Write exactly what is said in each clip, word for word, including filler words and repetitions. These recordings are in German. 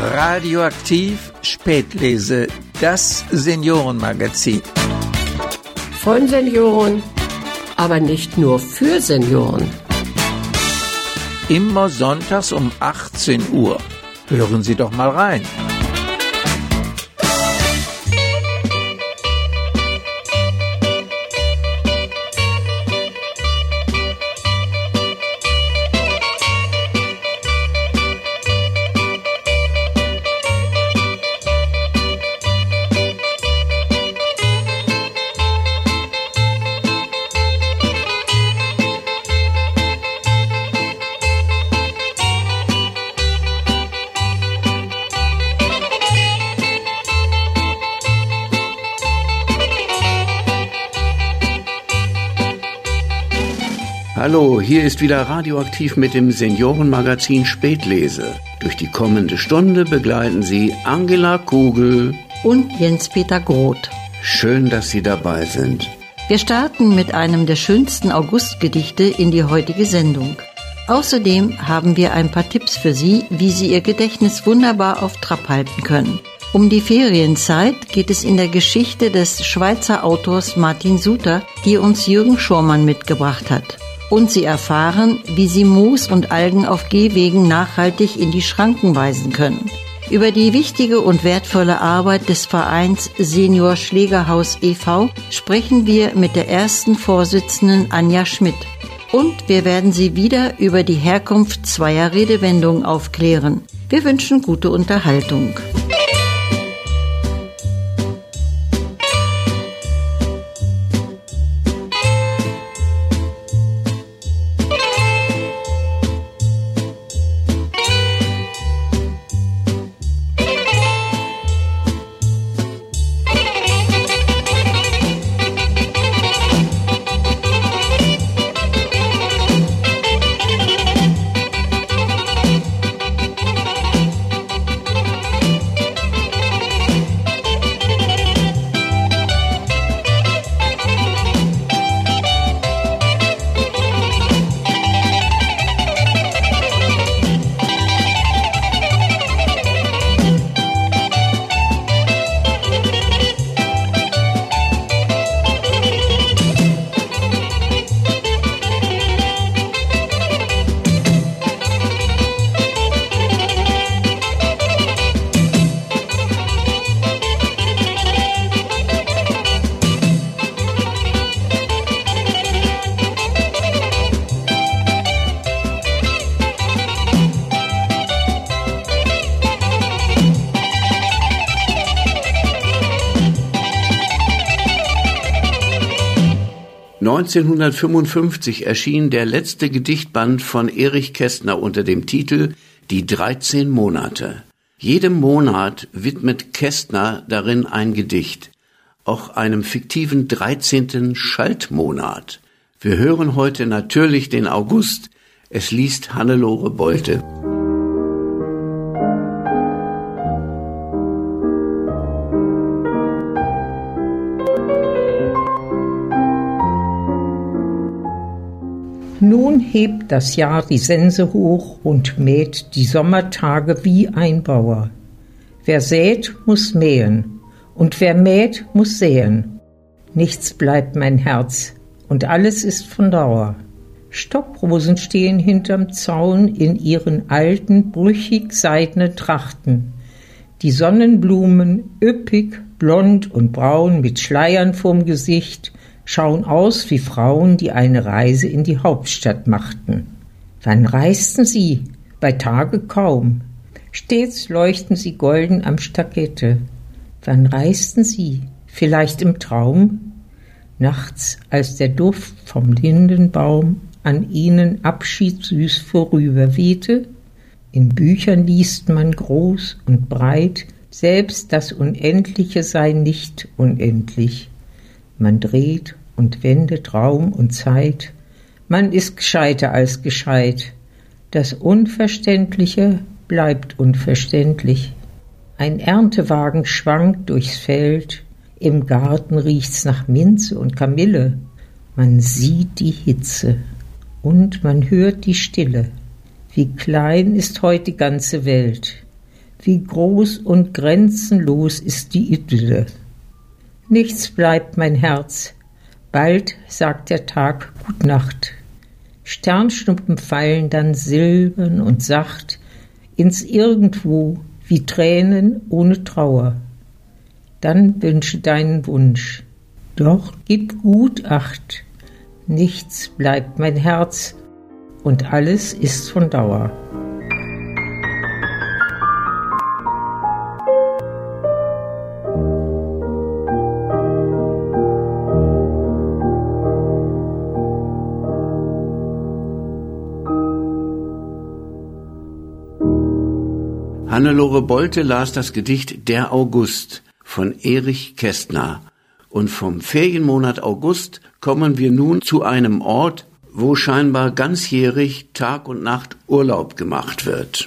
Radioaktiv Spätlese, das Seniorenmagazin. Von Senioren, aber nicht nur für Senioren. Immer sonntags um achtzehn Uhr. Hören Sie doch mal rein. Hallo, hier ist wieder Radioaktiv mit dem Seniorenmagazin Spätlese. Durch die kommende Stunde begleiten Sie Angela Kugel und Jens-Peter Groth. Schön, dass Sie dabei sind. Wir starten mit einem der schönsten Augustgedichte in die heutige Sendung. Außerdem haben wir ein paar Tipps für Sie, wie Sie Ihr Gedächtnis wunderbar auf Trab halten können. Um die Ferienzeit geht es in der Geschichte des Schweizer Autors Martin Suter, die uns Jürgen Schormann mitgebracht hat. Und Sie erfahren, wie Sie Moos und Algen auf Gehwegen nachhaltig in die Schranken weisen können. Über die wichtige und wertvolle Arbeit des Vereins Senior Schlägerhaus e V sprechen wir mit der ersten Vorsitzenden Anja Schmidt. Und wir werden Sie wieder über die Herkunft zweier Redewendungen aufklären. Wir wünschen gute Unterhaltung. neunzehnhundertfünfundfünfzig erschien der letzte Gedichtband von Erich Kästner unter dem Titel Die dreizehn Monate. Jedem Monat widmet Kästner darin ein Gedicht, auch einem fiktiven dreizehnten Schaltmonat. Wir hören heute natürlich den August. Es liest Hannelore Bolte. Nun hebt das Jahr die Sense hoch und mäht die Sommertage wie ein Bauer. Wer sät, muss mähen, und wer mäht, muss säen. Nichts bleibt mein Herz, und alles ist von Dauer. Stockrosen stehen hinterm Zaun in ihren alten, brüchig seidenen Trachten. Die Sonnenblumen, üppig, blond und braun mit Schleiern vorm Gesicht, schauen aus wie Frauen, die eine Reise in die Hauptstadt machten. Wann reisten sie? Bei Tage kaum. Stets leuchten sie golden am Stackette. Wann reisten sie? Vielleicht im Traum? Nachts, als der Duft vom Lindenbaum an ihnen abschiedssüß vorüberwehte? In Büchern liest man groß und breit, selbst das Unendliche sei nicht unendlich. Man dreht und wendet Raum und Zeit, man ist gescheiter als gescheit. Das Unverständliche bleibt unverständlich. Ein Erntewagen schwankt durchs Feld, im Garten riecht's nach Minze und Kamille. Man sieht die Hitze und man hört die Stille. Wie klein ist heute die ganze Welt. wie groß und grenzenlos ist die Idylle. Nichts bleibt, mein Herz, bald sagt der Tag Gut Nacht. Sternschnuppen fallen dann silbern und sacht ins Irgendwo wie Tränen ohne Trauer. Dann wünsche deinen Wunsch, doch gib gut Acht. Nichts bleibt, mein Herz, und alles ist von Dauer. Hannelore Bolte las das Gedicht Der August von Erich Kästner. Und vom Ferienmonat August kommen wir nun zu einem Ort, wo scheinbar ganzjährig Tag und Nacht Urlaub gemacht wird.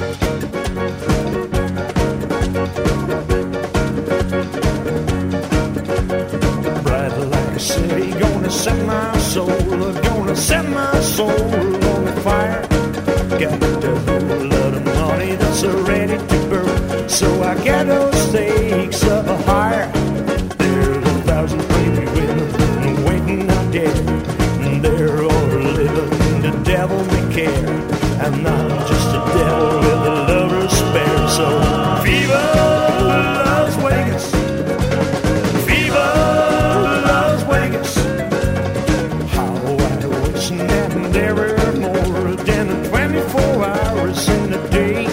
So I get those stakes up higher. There's a thousand baby women waiting out there, and they're all living the devil may care. And I'm just a devil with a lover's spare. So Viva Las Vegas, Viva Las Vegas. How I wish that there were more than twenty-four hours in a day.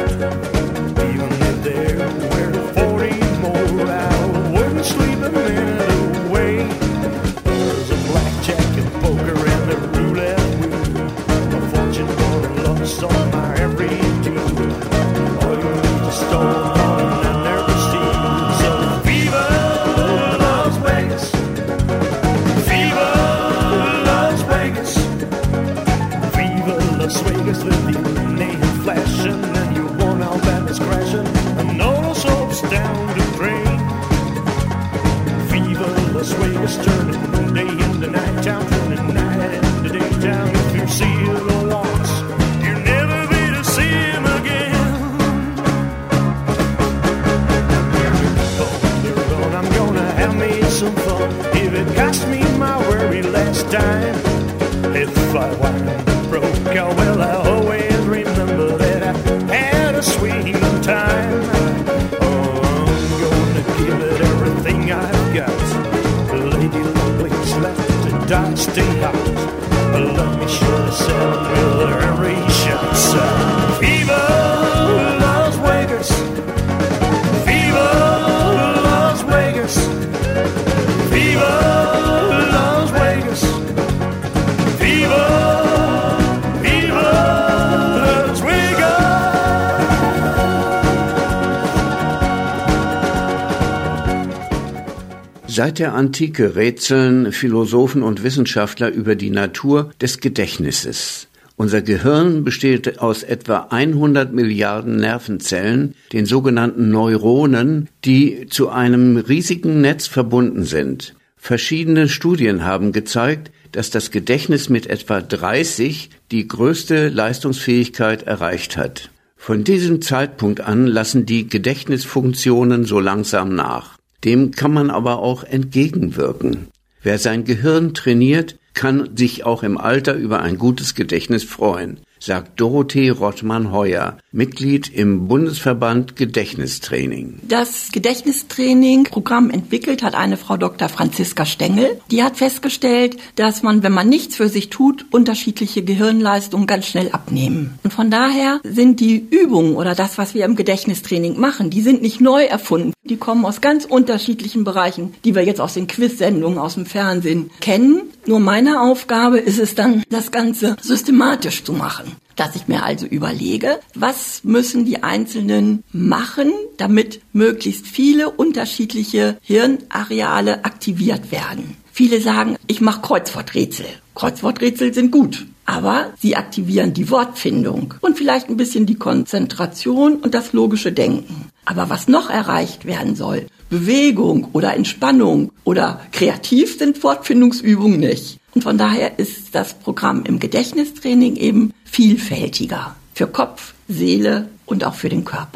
Seit der Antike rätseln Philosophen und Wissenschaftler über die Natur des Gedächtnisses. Unser Gehirn besteht aus etwa hundert Milliarden Nervenzellen, den sogenannten Neuronen, die zu einem riesigen Netz verbunden sind. Verschiedene Studien haben gezeigt, dass das Gedächtnis mit etwa dreißig die größte Leistungsfähigkeit erreicht hat. Von diesem Zeitpunkt an lassen die Gedächtnisfunktionen so langsam nach. Dem kann man aber auch entgegenwirken. Wer sein Gehirn trainiert, kann sich auch im Alter über ein gutes Gedächtnis freuen, sagt Dorothee Rottmann-Heuer, Mitglied im Bundesverband Gedächtnistraining. Das Gedächtnistraining-Programm entwickelt hat eine Frau Doktor Franziska Stengel. Die hat festgestellt, dass man, wenn man nichts für sich tut, unterschiedliche Gehirnleistungen ganz schnell abnehmen. Und von daher sind die Übungen oder das, was wir im Gedächtnistraining machen, die sind nicht neu erfunden. Die kommen aus ganz unterschiedlichen Bereichen, die wir jetzt aus den Quiz-Sendungen, aus dem Fernsehen kennen. Nur meine Aufgabe ist es dann, das Ganze systematisch zu machen. Dass ich mir also überlege, was müssen die Einzelnen machen, damit möglichst viele unterschiedliche Hirnareale aktiviert werden. Viele sagen, ich mache Kreuzworträtsel. Kreuzworträtsel sind gut, aber sie aktivieren die Wortfindung und vielleicht ein bisschen die Konzentration und das logische Denken. Aber was noch erreicht werden soll, Bewegung oder Entspannung oder kreativ sind Wortfindungsübungen nicht. Und von daher ist das Programm im Gedächtnistraining eben vielfältiger für Kopf, Seele und auch für den Körper.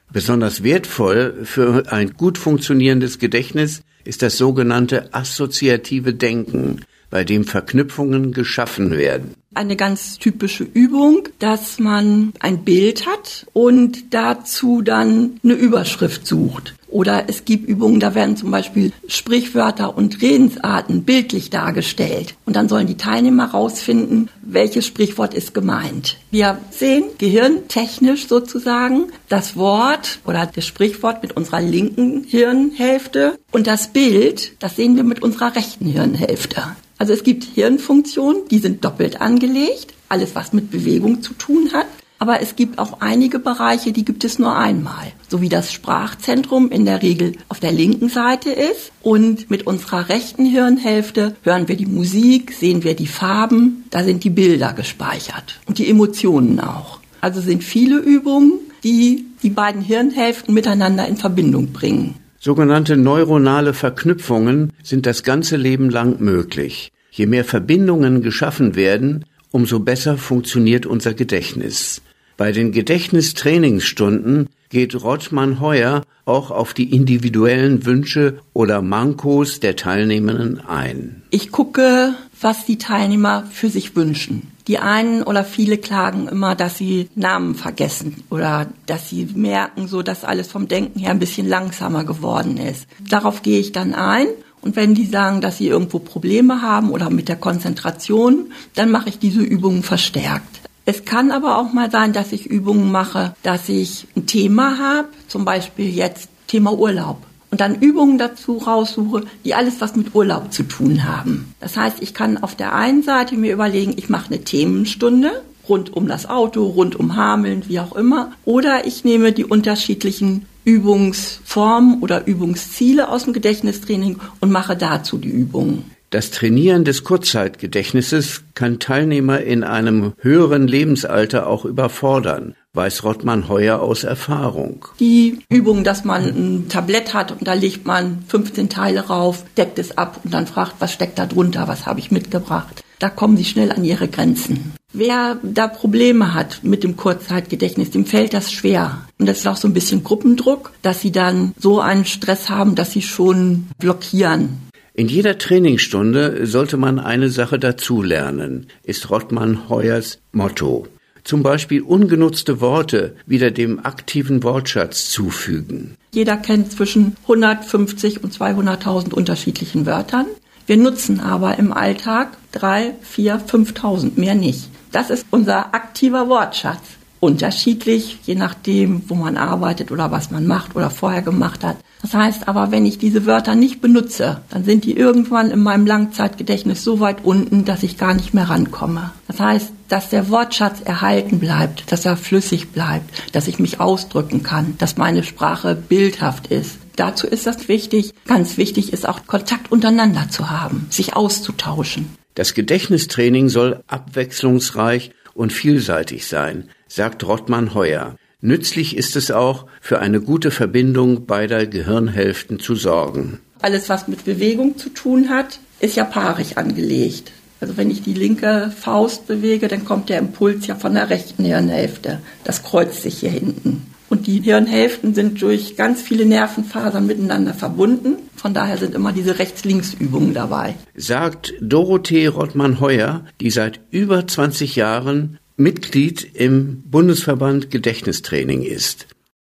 Besonders wertvoll für ein gut funktionierendes Gedächtnis ist das sogenannte assoziative Denken, bei dem Verknüpfungen geschaffen werden. Eine ganz typische Übung, dass man ein Bild hat und dazu dann eine Überschrift sucht. Oder es gibt Übungen, da werden zum Beispiel Sprichwörter und Redensarten bildlich dargestellt. Und dann sollen die Teilnehmer rausfinden, welches Sprichwort ist gemeint. Wir sehen gehirntechnisch sozusagen das Wort oder das Sprichwort mit unserer linken Hirnhälfte und das Bild, das sehen wir mit unserer rechten Hirnhälfte. Also es gibt Hirnfunktionen, die sind doppelt angelegt, alles was mit Bewegung zu tun hat. Aber es gibt auch einige Bereiche, die gibt es nur einmal. So wie das Sprachzentrum in der Regel auf der linken Seite ist. Und mit unserer rechten Hirnhälfte hören wir die Musik, sehen wir die Farben, da sind die Bilder gespeichert. Und die Emotionen auch. Also sind viele Übungen, die die beiden Hirnhälften miteinander in Verbindung bringen. Sogenannte neuronale Verknüpfungen sind das ganze Leben lang möglich. Je mehr Verbindungen geschaffen werden, umso besser funktioniert unser Gedächtnis. Bei den Gedächtnistrainingsstunden geht Rottmann Heuer auch auf die individuellen Wünsche oder Mankos der Teilnehmenden ein. Ich gucke, was die Teilnehmer für sich wünschen. Die einen oder viele klagen immer, dass sie Namen vergessen oder dass sie merken, so dass alles vom Denken her ein bisschen langsamer geworden ist. Darauf gehe ich dann ein. Und wenn die sagen, dass sie irgendwo Probleme haben oder mit der Konzentration, dann mache ich diese Übungen verstärkt. Es kann aber auch mal sein, dass ich Übungen mache, dass ich ein Thema habe, zum Beispiel jetzt Thema Urlaub. Und dann Übungen dazu raussuche, die alles was mit Urlaub zu tun haben. Das heißt, ich kann auf der einen Seite mir überlegen, ich mache eine Themenstunde rund um das Auto, rund um Hameln, wie auch immer. Oder ich nehme die unterschiedlichen Übungsformen oder Übungsziele aus dem Gedächtnistraining und mache dazu die Übungen. Das Trainieren des Kurzzeitgedächtnisses kann Teilnehmer in einem höheren Lebensalter auch überfordern, weiß Rottmann Heuer aus Erfahrung. Die Übung, dass man ein Tablett hat und da legt man fünfzehn Teile rauf, deckt es ab und dann fragt, was steckt da drunter, was habe ich mitgebracht. Da kommen sie schnell an ihre Grenzen. Wer da Probleme hat mit dem Kurzzeitgedächtnis, dem fällt das schwer. Und das ist auch so ein bisschen Gruppendruck, dass sie dann so einen Stress haben, dass sie schon blockieren. In jeder Trainingsstunde sollte man eine Sache dazulernen, ist Rottmann Heuers Motto. Zum Beispiel ungenutzte Worte wieder dem aktiven Wortschatz zufügen. Jeder kennt zwischen hundertfünfzig und zweihunderttausend unterschiedlichen Wörtern. Wir nutzen aber im Alltag drei, vier, fünftausend, mehr nicht. Das ist unser aktiver Wortschatz. Unterschiedlich, je nachdem, wo man arbeitet oder was man macht oder vorher gemacht hat. Das heißt aber, wenn ich diese Wörter nicht benutze, dann sind die irgendwann in meinem Langzeitgedächtnis so weit unten, dass ich gar nicht mehr rankomme. Das heißt, dass der Wortschatz erhalten bleibt, dass er flüssig bleibt, dass ich mich ausdrücken kann, dass meine Sprache bildhaft ist. Dazu ist das wichtig. Ganz wichtig ist auch, Kontakt untereinander zu haben, sich auszutauschen. Das Gedächtnistraining soll abwechslungsreich und vielseitig sein, sagt Rottmann Heuer. Nützlich ist es auch, für eine gute Verbindung beider Gehirnhälften zu sorgen. Alles, was mit Bewegung zu tun hat, ist ja paarig angelegt. Also wenn ich die linke Faust bewege, dann kommt der Impuls ja von der rechten Hirnhälfte. Das kreuzt sich hier hinten. Und die Hirnhälften sind durch ganz viele Nervenfasern miteinander verbunden. Von daher sind immer diese Rechts-Links-Übungen dabei. Sagt Dorothee Rottmann Heuer, die seit über zwanzig Jahren Mitglied im Bundesverband Gedächtnistraining ist.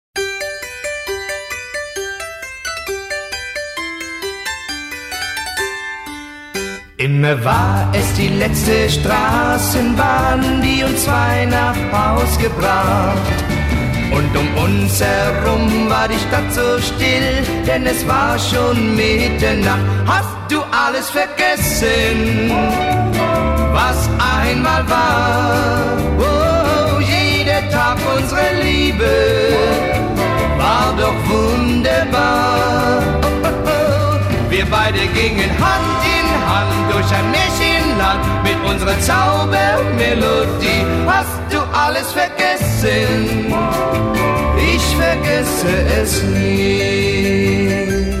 Immer war es die letzte Straßenbahn, die uns zwei nach Haus gebracht. Und um uns herum war die Stadt so still, denn es war schon Mitternacht. Hast du alles vergessen, was einmal war? Oh, jeder Tag unserer Liebe war doch wunderbar. Oh, oh, oh. Wir beide gingen Hand in Hand durch ein Märchenland mit unserer Zaubermelodie. Hast du alles vergessen? Ich vergesse es nie,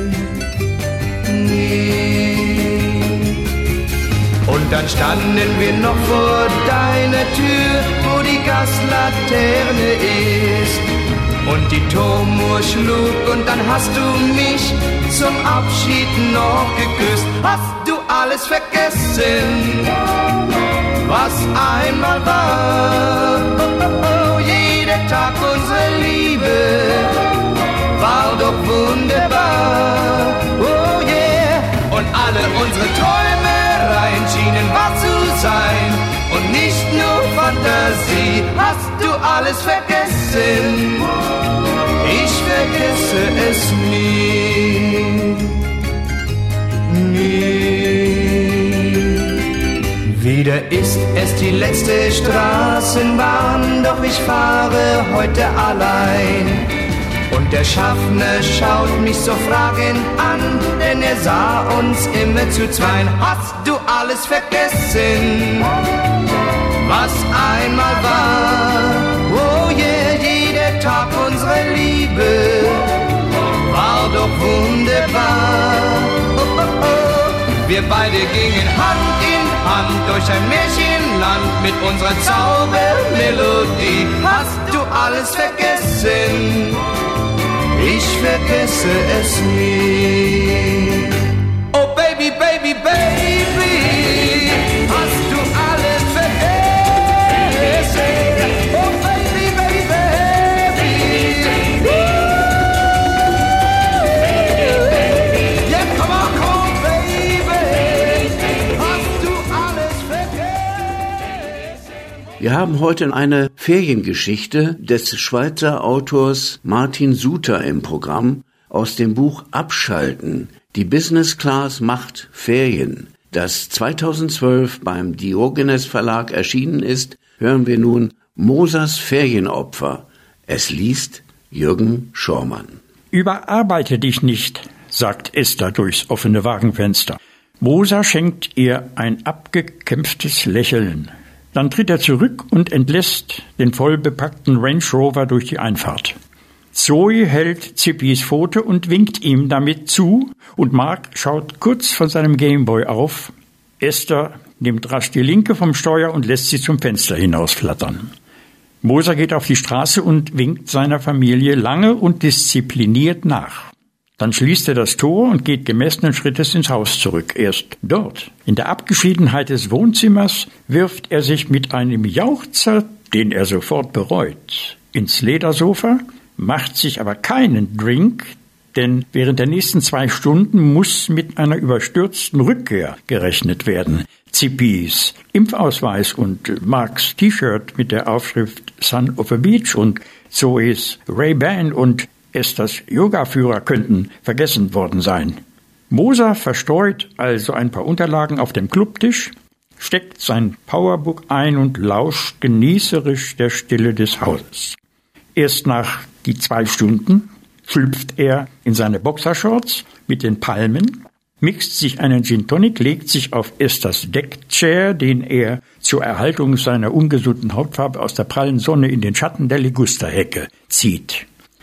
nie. Und dann standen wir noch vor deiner Tür, wo die Gaslaterne ist. und die Turmuhr schlug und dann hast du mich zum Abschied noch geküsst. Hast du alles vergessen, was einmal war? Oh, oh, oh, jeder Tag unserer Liebe war doch wunderbar. Oh yeah, und alle unsere Träumereien schienen wahr zu sein und nicht nur Fantasie. Hast du alles vergessen? Ich vergesse es nie, nie. Wieder ist es die letzte Straßenbahn, doch ich fahre heute allein. Und der Schaffner schaut mich so fragend an, denn er sah uns immer zu zweien. Hast du alles vergessen, was einmal war? Oh yeah, jeder Tag unserer Liebe war doch wunderbar. Oh, oh, oh. Wir beide gingen Hand in Hand durch ein Märchenland mit unserer Zaubermelodie. Hast du alles vergessen? Ich vergesse es nie. Oh Baby, Baby, Baby, hast du alles vergessen? Oh Baby, Baby, Baby, yeah, come on, come on, Baby, hast du alles vergessen? Wir haben heute eine Feriengeschichte des Schweizer Autors Martin Suter im Programm aus dem Buch Abschalten. Die Business Class macht Ferien. Das zweitausendzwölf beim Diogenes Verlag erschienen ist, hören wir nun Mosers Ferienopfer. Es liest Jürgen Schormann. Überarbeite dich nicht, sagt Esther durchs offene Wagenfenster. Moser schenkt ihr ein abgekämpftes Lächeln. Dann tritt er zurück und entlässt den vollbepackten Range Rover durch die Einfahrt. Zoe hält Zippis Pfote und winkt ihm damit zu, und Mark schaut kurz von seinem Gameboy auf. Esther nimmt rasch die Linke vom Steuer und lässt sie zum Fenster hinausflattern. Moser geht auf die Straße und winkt seiner Familie lange und diszipliniert nach. Dann schließt er das Tor und geht gemessenen Schrittes ins Haus zurück. Erst dort, in der Abgeschiedenheit des Wohnzimmers, wirft er sich mit einem Jauchzer, den er sofort bereut, ins Ledersofa, macht sich aber keinen Drink, denn während der nächsten zwei Stunden muss mit einer überstürzten Rückkehr gerechnet werden. Zippis Impfausweis und Marks T-Shirt mit der Aufschrift Son of a Beach und Zoes Ray-Ban und Esthers Yogaführer könnten vergessen worden sein. Moser verstreut also ein paar Unterlagen auf dem Clubtisch, steckt sein Powerbook ein und lauscht genießerisch der Stille des Hauses. Erst nach die zwei Stunden schlüpft er in seine Boxershorts mit den Palmen, mixt sich einen Gin Tonic, legt sich auf Esthers Deckchair, den er zur Erhaltung seiner ungesunden Hautfarbe aus der prallen Sonne in den Schatten der Ligusterhecke zieht.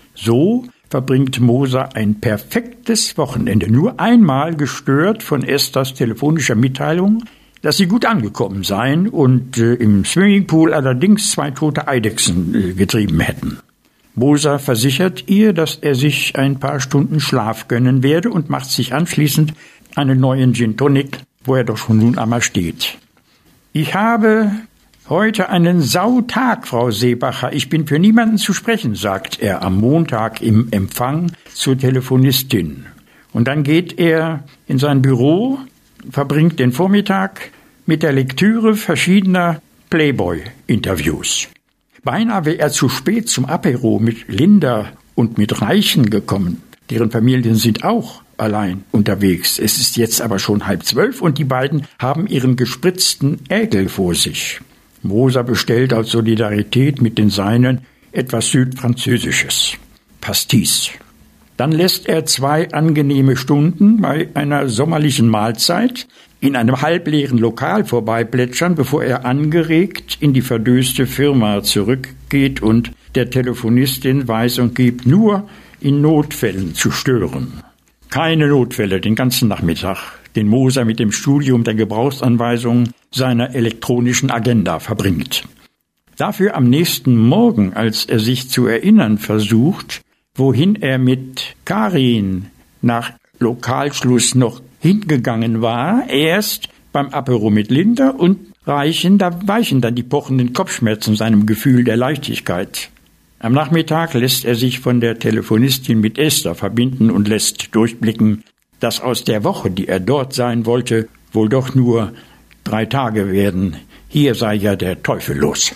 So verbringt Moser ein perfektes Wochenende, nur einmal gestört von Esthers telefonischer Mitteilung, dass sie gut angekommen seien und äh, im Swimmingpool allerdings zwei tote Eidechsen äh, getrieben hätten. Moser versichert ihr, dass er sich ein paar Stunden Schlaf gönnen werde und macht sich anschließend einen neuen Gin Tonic, wo er doch schon nun einmal steht. Ich habe heute einen Sautag, Frau Seebacher. Ich bin für niemanden zu sprechen, sagt er am Montag im Empfang zur Telefonistin. Und dann geht er in sein Büro, verbringt den Vormittag mit der Lektüre verschiedener Playboy-Interviews. Beinahe wäre er zu spät zum Apero mit Linda und mit Reichen gekommen. Deren Familien sind auch allein unterwegs. Es ist jetzt aber schon halb zwölf und die beiden haben ihren gespritzten Ägel vor sich. Moser bestellt aus Solidarität mit den Seinen etwas Südfranzösisches. Pastis. Dann lässt er zwei angenehme Stunden bei einer sommerlichen Mahlzeit in einem halbleeren Lokal vorbeiplätschern, bevor er angeregt in die verdöste Firma zurückgeht und der Telefonistin Weisung gibt, nur in Notfällen zu stören. Keine Notfälle den ganzen Nachmittag, den Moser mit dem Studium der Gebrauchsanweisungen seiner elektronischen Agenda verbringt. Dafür am nächsten Morgen, als er sich zu erinnern versucht, wohin er mit Karin nach Lokalschluss noch hingegangen war, erst beim Apero mit Linda und reichen, da weichen dann die pochenden Kopfschmerzen seinem Gefühl der Leichtigkeit. Am Nachmittag lässt er sich von der Telefonistin mit Esther verbinden und lässt durchblicken, dass aus der Woche, die er dort sein wollte, wohl doch nur drei Tage werden. Hier sei ja der Teufel los.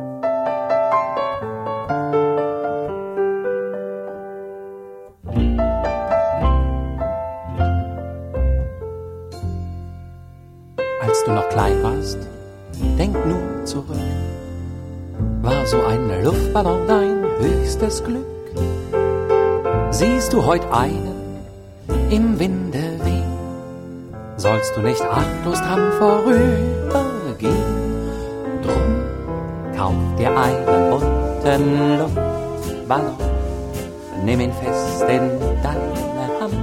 Als du noch klein warst, denk nur zurück, war so ein Luftballon dein höchstes Glück. Siehst du heut einen im Winde wehen, sollst du nicht achtlos dran vorübergehen. Drum kauf dir einen bunten Luftballon, nimm ihn fest in deine Hand.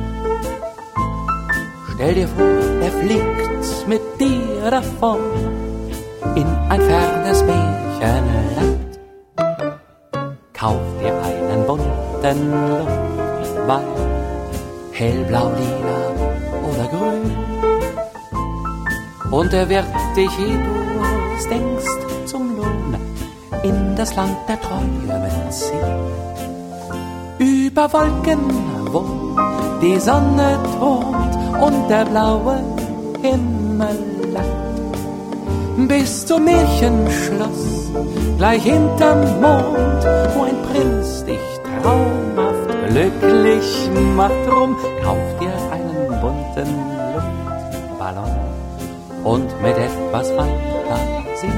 Stell dir vor, er fliegt mit dir davon in ein fernes Märchenland. Kauf dir einen bunten Luftballon, hellblau, lila oder grün, und er wird dich, ehe du denkst, zum Lohn in das Land der Träume ziehen. Über Wolken, wo die Sonne thront und der blaue Himmel lag, bis zum Märchenschloss, gleich hinterm Mond, wo ein Prinz dich traumhaft glücklich macht. Drum kauf dir einen bunten Luftballon und mit etwas Fantasie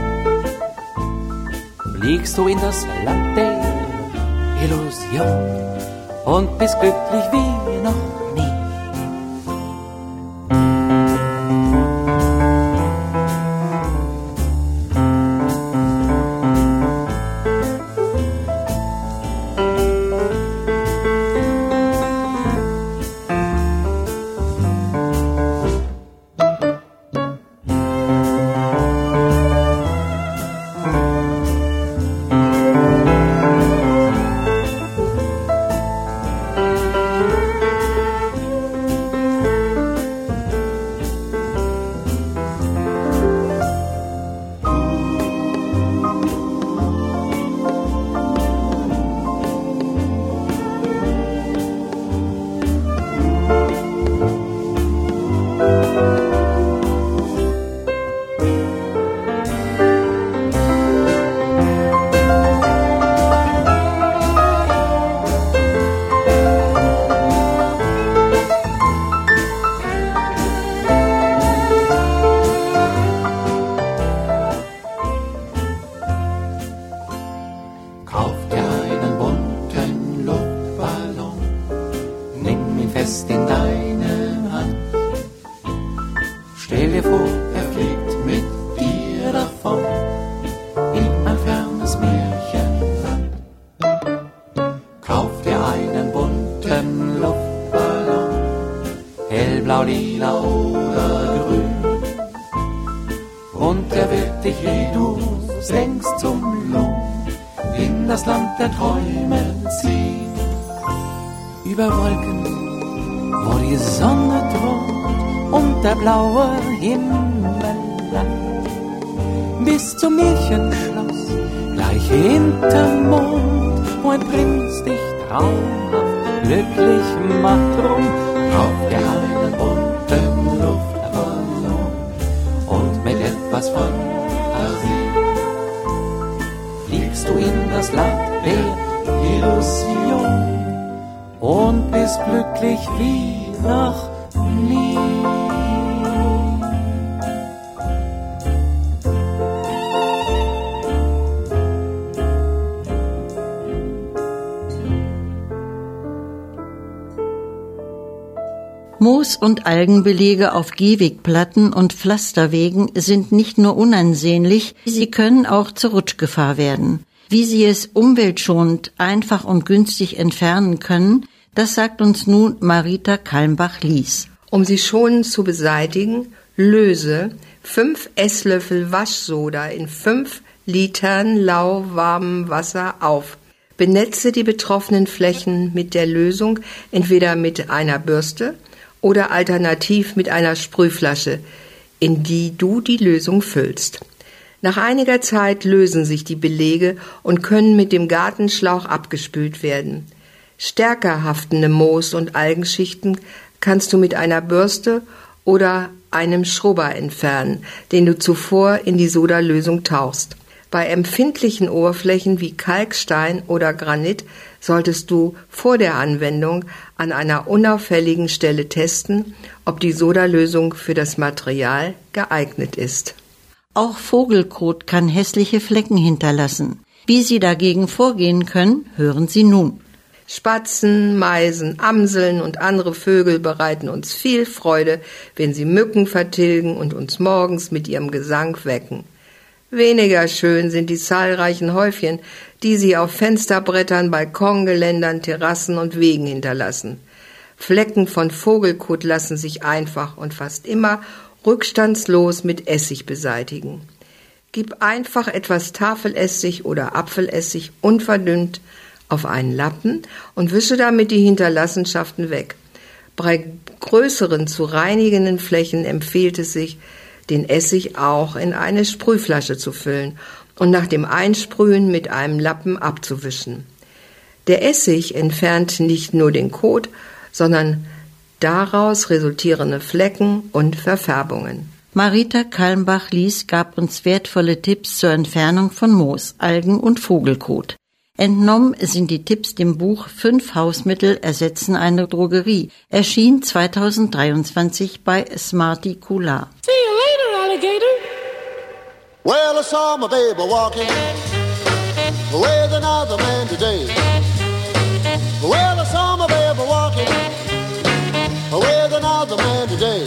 fliegst du in das Land der Illusion und bist glücklich wie noch nie. Über Wolken, wo die Sonne thront und der blaue Himmel lag, bis zum Märchenschloss, gleich hinterm Mond, wo ein Prinz dich traumhaft glücklich macht. Drum kauf dir einen bunten Luftballon und mit etwas Fantasie fliegst du in das Land der Illusion und bist glücklich wie noch nie. Moos- und Algenbelege auf Gehwegplatten und Pflasterwegen sind nicht nur unansehnlich, sie können auch zur Rutschgefahr werden. Wie sie es umweltschonend, einfach und günstig entfernen können, das sagt uns nun Marita Kalmbach-Lies. Um sie schonend zu beseitigen, löse fünf Esslöffel Waschsoda in fünf Litern lauwarmem Wasser auf. Benetze die betroffenen Flächen mit der Lösung, entweder mit einer Bürste oder alternativ mit einer Sprühflasche, in die du die Lösung füllst. Nach einiger Zeit lösen sich die Belege und können mit dem Gartenschlauch abgespült werden. Stärker haftende Moos- und Algenschichten kannst du mit einer Bürste oder einem Schrubber entfernen, den du zuvor in die Sodalösung tauchst. Bei empfindlichen Oberflächen wie Kalkstein oder Granit solltest du vor der Anwendung an einer unauffälligen Stelle testen, ob die Sodalösung für das Material geeignet ist. Auch Vogelkot kann hässliche Flecken hinterlassen. Wie Sie dagegen vorgehen können, hören Sie nun. Spatzen, Meisen, Amseln und andere Vögel bereiten uns viel Freude, wenn sie Mücken vertilgen und uns morgens mit ihrem Gesang wecken. Weniger schön sind die zahlreichen Häufchen, die sie auf Fensterbrettern, Balkongeländern, Terrassen und Wegen hinterlassen. Flecken von Vogelkot lassen sich einfach und fast immer rückstandslos mit Essig beseitigen. Gib einfach etwas Tafelessig oder Apfelessig unverdünnt auf einen Lappen und wische damit die Hinterlassenschaften weg. Bei größeren zu reinigenden Flächen empfiehlt es sich, den Essig auch in eine Sprühflasche zu füllen und nach dem Einsprühen mit einem Lappen abzuwischen. Der Essig entfernt nicht nur den Kot, sondern daraus resultierende Flecken und Verfärbungen. Marita Kalmbach-Lies gab uns wertvolle Tipps zur Entfernung von Moos, Algen und Vogelkot. Entnommen sind die Tipps dem Buch Fünf Hausmittel ersetzen eine Drogerie, erschien zweitausenddreiundzwanzig bei Smarty Kula. See you later, alligator. Well, I saw my baby walking with another man today. Well, I saw my baby walking with another man today.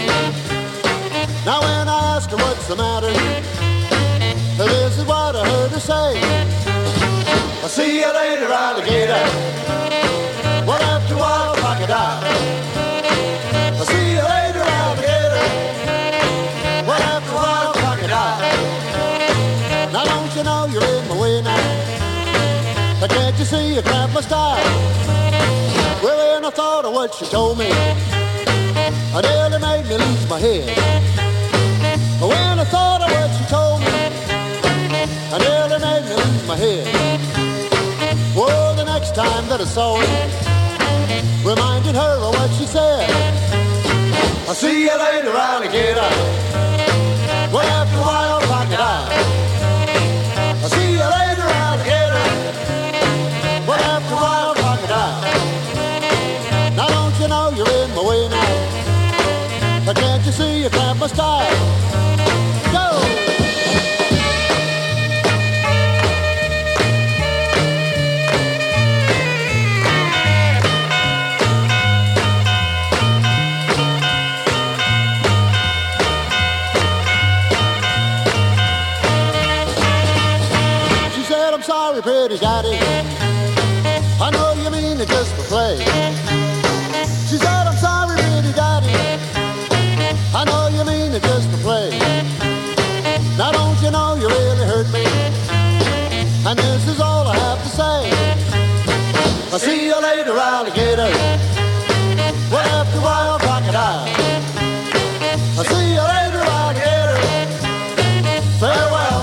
Now when I asked her what's the matter, this is what I heard her say. I'll see you later, alligator. Well, after a while, crocodile. I'll see you later, alligator. Well, after a while, crocodile. Now don't you know you're in my way now? But can't you see you grab my style? Well, when I thought of what she told me, it nearly made me lose my head. When I thought of what she told me, it nearly made me lose my head. Well, the next time that I saw her, reminded her of what she said. I'll see you later, alligator. Well, after a while, crocodile. I'll see you later, alligator. Well, after a while, crocodile. Now don't you know you're in my way now? But can't you see you grab my style? Go! Sorry, pretty daddy, I know you mean it just for play. She said, I'm sorry, pretty daddy, I know you mean it just for play. Now don't you know you really hurt me, and this is all I have to say. I'll see you later, alligator. Well, after a while, crocodile. I'll see you later, alligator. Farewell.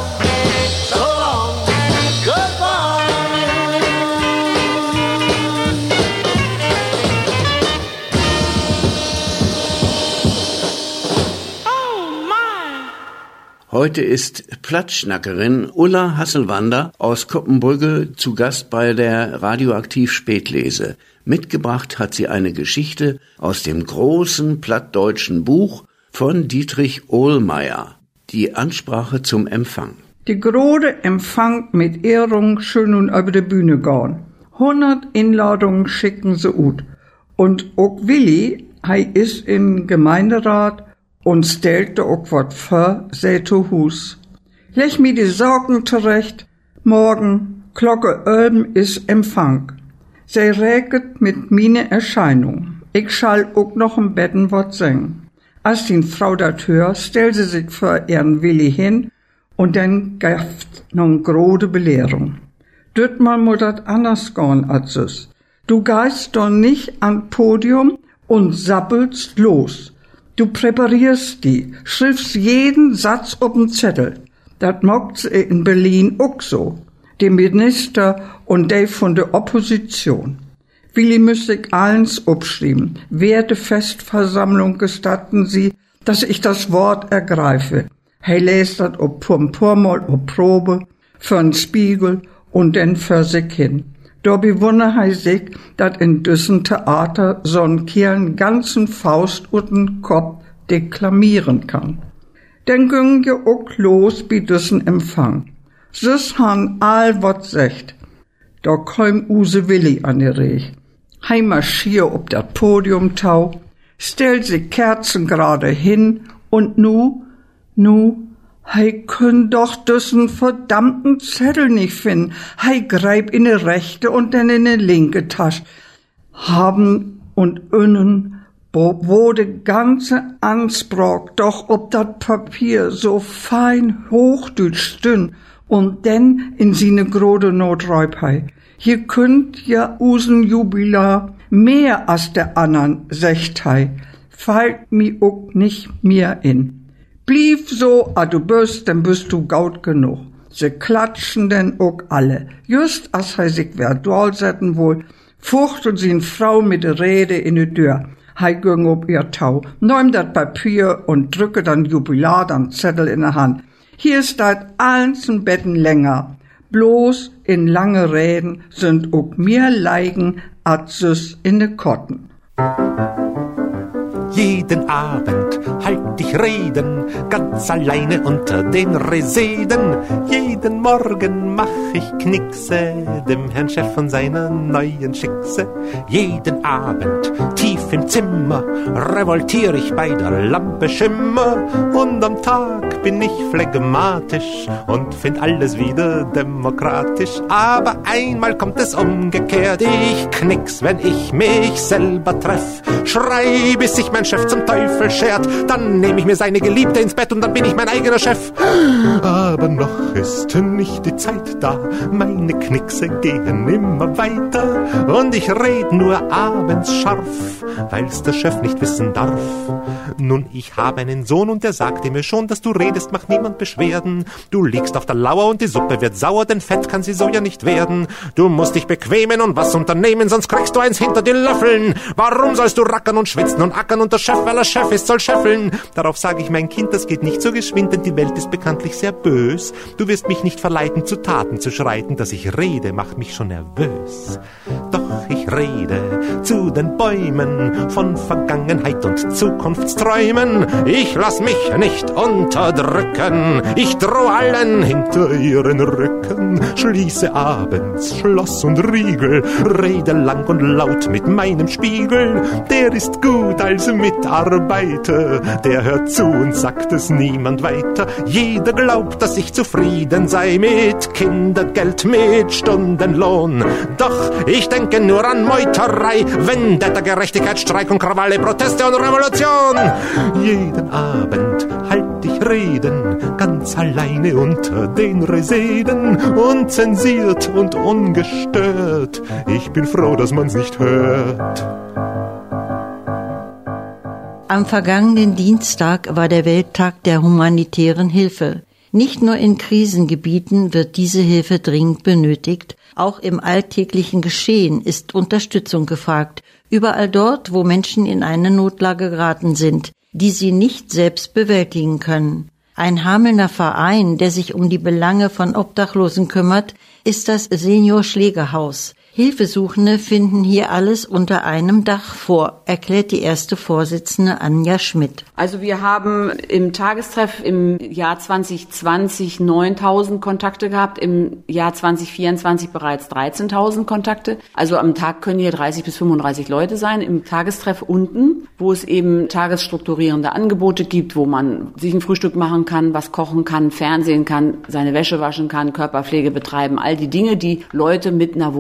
Heute ist Plattschnackerin Ulla Hasselwander aus Koppenbrügge zu Gast bei der Radioaktiv Spätlese. Mitgebracht hat sie eine Geschichte aus dem großen plattdeutschen Buch von Dietrich Ohlmeier. Die Ansprache zum Empfang. Die große Empfang mit Ehrung schön und über die Bühne gehen. Hundert Einladungen schicken sie ut. Und auch Willi, hei ist im Gemeinderat und stellte auch wat vor, säte Hus. Leg mir die Sorgen zurecht, morgen, Glocke Ölm ist Empfang. Sie räket mit mine Erscheinung. Ich schall auch noch im Betten wat singen. Als die Frau dat hört, stellt sie sich vor ihren Willi hin Und dann gäft noch eine große Belehrung. Dort mal muss das anders gehen als es. Du gehst doch nicht an Podium und sappelst los. Du präparierst die, schriftst jeden Satz auf den Zettel. Das macht's in Berlin auch so. Die Minister und die von der Opposition. Willi müsste ich allens abschreiben. Werte Festversammlung gestatten Sie, dass ich das Wort ergreife. He lässt das ob pum pummal ob Probe, für'n Spiegel und dann für sich hin. Da bewundere he sich, dat in düssen Theater so'n Kerl ganzen Faust und den Kopf deklamieren kann. Dann ging je auch los bei düssen Empfang. Sis han all wat secht. Da kam Use Willi an die Reh. Hei marschier ob dat Podium tau, stellt sich Kerzen gerade hin und nu, nu, hei könn doch düssen verdammten Zettel nicht finden. Hei greib in die rechte und dann in die linke Tasche. Haben und innen, wo de ganze Ansprach doch ob dat Papier so fein hochdütsch dünn und denn in sine grode Noträubhei. Hier könnt ja usen Jubilar mehr als der andern Sechtei. Fallt mi uck nicht mehr in. Blieb so, a du bist, dann bist du gaut genug. Se klatschen denn uck alle. Just as hei sich wer dollsetten wohl, fuchteln sie n Frau mit der Rede in die Tür. Hei ging ob ihr Tau, neum dat Papier und drücke dann Jubilar dann Zettel in der Hand. Hier steht allens ein Betten länger. Bloß in lange Reden sind auch mir Leigen als süß in de Kotten. Jeden Abend halt ich Reden, ganz alleine unter den Reseden. Jeden Morgen mach ich Knickse, dem Herrn Chef von seiner neuen Schickse. Jeden Abend tief im Zimmer revoltier ich bei der Lampe Schimmer. Und am Tag bin ich phlegmatisch und find alles wieder demokratisch. Aber einmal kommt es umgekehrt, ich knicks, wenn ich mich selber treff. Schrei, bis ich mein Chef zum Teufel schert, dann nehm ich mir seine Geliebte ins Bett und dann bin ich mein eigener Chef. Aber noch ist nicht die Zeit da, meine Knickse gehen immer weiter und ich red nur abends scharf, weil's der Chef nicht wissen darf. Nun, ich habe einen Sohn und der sagte mir schon, dass du redest, macht niemand Beschwerden. Du liegst auf der Lauer und die Suppe wird sauer, denn fett kann sie so ja nicht werden. Du musst dich bequemen und was unternehmen, sonst kriegst du eins hinter die Löffeln. Warum sollst du rackern und schwitzen und ackern und der Chef, weil er Chef ist, soll scheffeln? Darauf sage ich, mein Kind, das geht nicht so geschwind, denn die Welt ist bekanntlich sehr bös. Du wirst mich nicht verleiten, zu Taten zu schreiten, dass ich rede, macht mich schon nervös. Doch ich rede zu den Bäumen von Vergangenheit und Zukunftsträumen. Ich lass mich nicht unterdrücken, ich droh allen hinter ihren Rücken. Schließe abends Schloss und Riegel, rede lang und laut mit meinem Spiegel. Der ist gut als Mitarbeiter, der hört zu und sagt es niemand weiter. Jeder glaubt, dass ich zufrieden sei mit Kindergeld, mit Stundenlohn. Doch ich denke nur an Meuterei, Vendetta, Gerechtigkeit, Streik und Krawalle, Proteste und Revolution. Jeden Abend halt ich Reden, ganz alleine unter den Reseden, unzensiert und ungestört. Ich bin froh, dass man's nicht hört. Am vergangenen Dienstag war der Welttag der humanitären Hilfe. Nicht nur in Krisengebieten wird diese Hilfe dringend benötigt, auch im alltäglichen Geschehen ist Unterstützung gefragt. Überall dort, wo Menschen in eine Notlage geraten sind, die sie nicht selbst bewältigen können. Ein Hamelner Verein, der sich um die Belange von Obdachlosen kümmert, ist das Senior Schlägerhaus. Hilfesuchende finden hier alles unter einem Dach vor, erklärt die erste Vorsitzende Anja Schmidt. Also wir haben im Tagestreff im Jahr zwanzig zwanzig neuntausend Kontakte gehabt, im Jahr zwanzig vierundzwanzig bereits dreizehntausend Kontakte. Also am Tag können hier dreißig bis fünfunddreißig Leute sein. Im Tagestreff unten, wo es eben tagesstrukturierende Angebote gibt, wo man sich ein Frühstück machen kann, was kochen kann, fernsehen kann, seine Wäsche waschen kann, Körperpflege betreiben, all die Dinge, die Leute mit einer Wohnung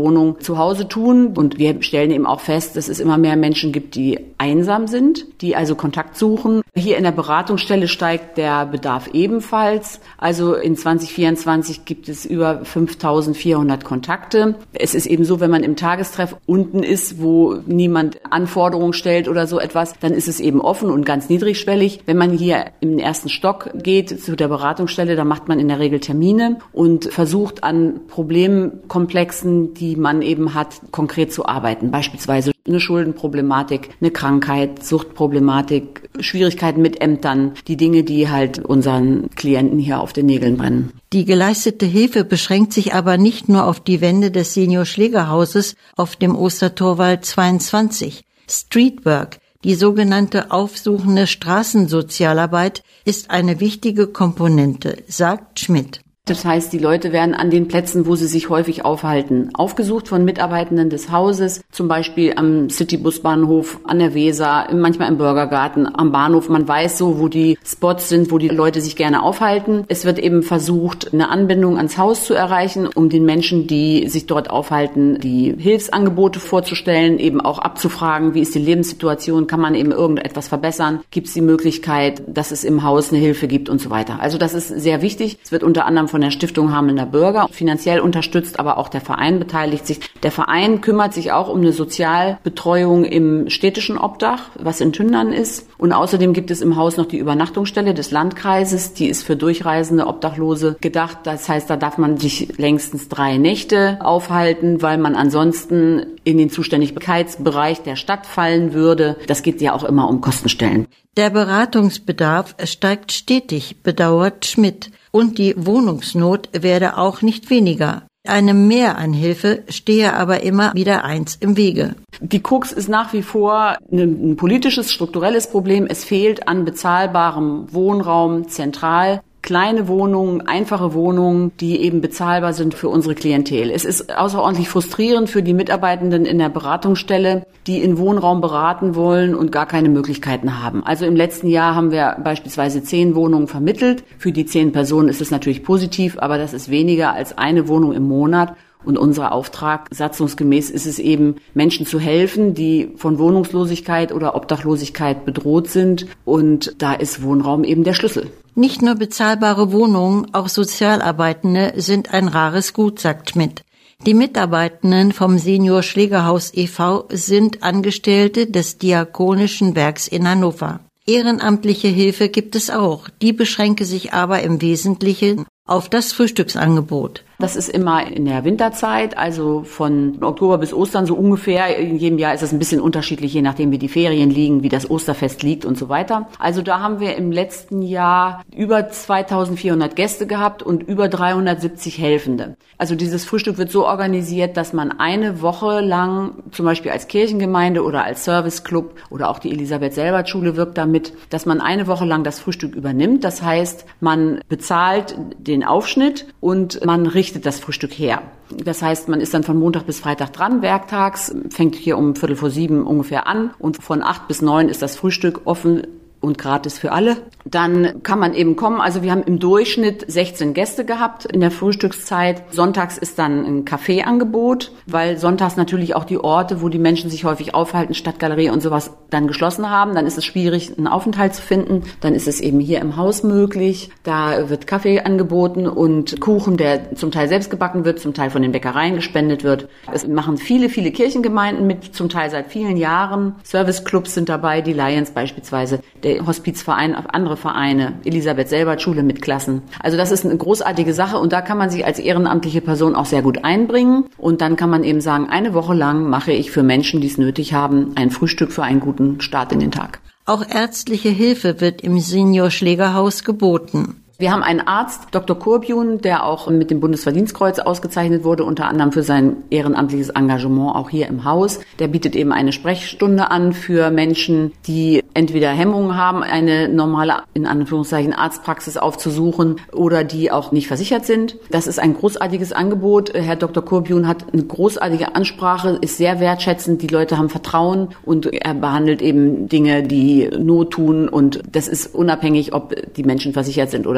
zu Hause tun. Und wir stellen eben auch fest, dass es immer mehr Menschen gibt, die einsam sind, die also Kontakt suchen. Hier in der Beratungsstelle steigt der Bedarf ebenfalls. Also in zwanzig vierundzwanzig gibt es über fünftausendvierhundert Kontakte. Es ist eben so, wenn man im Tagestreff unten ist, wo niemand Anforderungen stellt oder so etwas, dann ist es eben offen und ganz niedrigschwellig. Wenn man hier im ersten Stock geht zu der Beratungsstelle, da macht man in der Regel Termine und versucht an Problemkomplexen, die man eben hat, konkret zu arbeiten. Beispielsweise eine Schuldenproblematik, eine Krankheit, Suchtproblematik, Schwierigkeiten mit Ämtern, die Dinge, die halt unseren Klienten hier auf den Nägeln brennen. Die geleistete Hilfe beschränkt sich aber nicht nur auf die Wände des Senior-Schlägerhauses auf dem Ostertorwald zweiundzwanzig. Streetwork, die sogenannte aufsuchende Straßensozialarbeit, ist eine wichtige Komponente, sagt Schmidt. Das heißt, die Leute werden an den Plätzen, wo sie sich häufig aufhalten, aufgesucht von Mitarbeitenden des Hauses, zum Beispiel am Citybusbahnhof, an der Weser, manchmal im Bürgergarten, am Bahnhof. Man weiß so, wo die Spots sind, wo die Leute sich gerne aufhalten. Es wird eben versucht, eine Anbindung ans Haus zu erreichen, um den Menschen, die sich dort aufhalten, die Hilfsangebote vorzustellen, eben auch abzufragen, wie ist die Lebenssituation, kann man eben irgendetwas verbessern, gibt es die Möglichkeit, dass es im Haus eine Hilfe gibt und so weiter. Also das ist sehr wichtig. Es wird unter anderem von der Stiftung Hamelnder Bürger finanziell unterstützt, aber auch der Verein beteiligt sich. Der Verein kümmert sich auch um eine Sozialbetreuung im städtischen Obdach, was in Tündern ist. Und außerdem gibt es im Haus noch die Übernachtungsstelle des Landkreises. Die ist für durchreisende Obdachlose gedacht. Das heißt, da darf man sich längstens drei Nächte aufhalten, weil man ansonsten in den Zuständigkeitsbereich der Stadt fallen würde. Das geht ja auch immer um Kostenstellen. Der Beratungsbedarf steigt stetig, bedauert Schmidt. Und die Wohnungsnot werde auch nicht weniger. Einem Mehr an Hilfe stehe aber immer wieder eins im Wege. Die Krux ist nach wie vor ein politisches, strukturelles Problem. Es fehlt an bezahlbarem Wohnraum zentral. Kleine Wohnungen, einfache Wohnungen, die eben bezahlbar sind für unsere Klientel. Es ist außerordentlich frustrierend für die Mitarbeitenden in der Beratungsstelle, die in Wohnraum beraten wollen und gar keine Möglichkeiten haben. Also im letzten Jahr haben wir beispielsweise zehn Wohnungen vermittelt. Für die zehn Personen ist es natürlich positiv, aber das ist weniger als eine Wohnung im Monat. Und unser Auftrag, satzungsgemäß, ist es eben, Menschen zu helfen, die von Wohnungslosigkeit oder Obdachlosigkeit bedroht sind. Und da ist Wohnraum eben der Schlüssel. Nicht nur bezahlbare Wohnungen, auch Sozialarbeitende sind ein rares Gut, sagt Schmidt. Die Mitarbeitenden vom Senior Schlägerhaus e V sind Angestellte des Diakonischen Werks in Hannover. Ehrenamtliche Hilfe gibt es auch, die beschränke sich aber im Wesentlichen auf das Frühstücksangebot. Das ist immer in der Winterzeit, also von Oktober bis Ostern so ungefähr. In jedem Jahr ist es ein bisschen unterschiedlich, je nachdem wie die Ferien liegen, wie das Osterfest liegt und so weiter. Also da haben wir im letzten Jahr über zweitausendvierhundert Gäste gehabt und über dreihundertsiebzig Helfende. Also dieses Frühstück wird so organisiert, dass man eine Woche lang, zum Beispiel als Kirchengemeinde oder als Serviceclub oder auch die Elisabeth-Selbert-Schule wirkt damit, dass man eine Woche lang das Frühstück übernimmt. Das heißt, man bezahlt den Aufschnitt und man richtet das Frühstück her. Das heißt, man ist dann von Montag bis Freitag dran, werktags, fängt hier um Viertel vor sieben ungefähr an und von acht bis neun ist das Frühstück offen und gratis für alle. Dann kann man eben kommen. Also wir haben im Durchschnitt sechzehn Gäste gehabt in der Frühstückszeit. Sonntags ist dann ein Kaffeeangebot, weil sonntags natürlich auch die Orte, wo die Menschen sich häufig aufhalten, Stadtgalerie und sowas, dann geschlossen haben. Dann ist es schwierig, einen Aufenthalt zu finden. Dann ist es eben hier im Haus möglich. Da wird Kaffee angeboten und Kuchen, der zum Teil selbst gebacken wird, zum Teil von den Bäckereien gespendet wird. Es machen viele, viele Kirchengemeinden mit, zum Teil seit vielen Jahren. Serviceclubs sind dabei, die Lions beispielsweise, der Hospizverein, andere Vereine, Elisabeth-Selbert-Schule mit Klassen. Also das ist eine großartige Sache und da kann man sich als ehrenamtliche Person auch sehr gut einbringen und dann kann man eben sagen, eine Woche lang mache ich für Menschen, die es nötig haben, ein Frühstück für einen guten Start in den Tag. Auch ärztliche Hilfe wird im Senior Schlägerhaus geboten. Wir haben einen Arzt, Doktor Kurbjun, der auch mit dem Bundesverdienstkreuz ausgezeichnet wurde, unter anderem für sein ehrenamtliches Engagement auch hier im Haus. Der bietet eben eine Sprechstunde an für Menschen, die entweder Hemmungen haben, eine normale, in Anführungszeichen, Arztpraxis aufzusuchen oder die auch nicht versichert sind. Das ist ein großartiges Angebot. Herr Doktor Kurbjun hat eine großartige Ansprache, ist sehr wertschätzend. Die Leute haben Vertrauen und er behandelt eben Dinge, die Not tun und das ist unabhängig, ob die Menschen versichert sind oder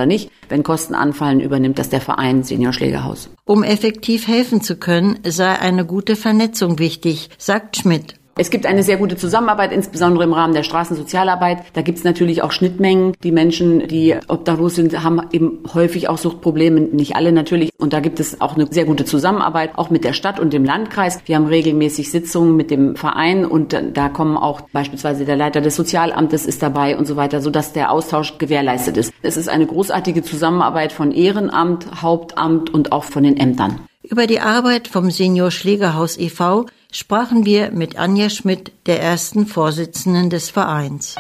oder nicht. Wenn Kosten anfallen, übernimmt das der Verein Senior Schlägerhaus. Um effektiv helfen zu können, sei eine gute Vernetzung wichtig, sagt Schmidt. Es gibt eine sehr gute Zusammenarbeit, insbesondere im Rahmen der Straßensozialarbeit. Da gibt es natürlich auch Schnittmengen. Die Menschen, die obdachlos sind, haben eben häufig auch Suchtprobleme, nicht alle natürlich. Und da gibt es auch eine sehr gute Zusammenarbeit, auch mit der Stadt und dem Landkreis. Wir haben regelmäßig Sitzungen mit dem Verein und da kommen auch beispielsweise der Leiter des Sozialamtes ist dabei und so weiter, sodass der Austausch gewährleistet ist. Es ist eine großartige Zusammenarbeit von Ehrenamt, Hauptamt und auch von den Ämtern. Über die Arbeit vom Senior Schlägerhaus e V sprachen wir mit Anja Schmidt, der ersten Vorsitzenden des Vereins.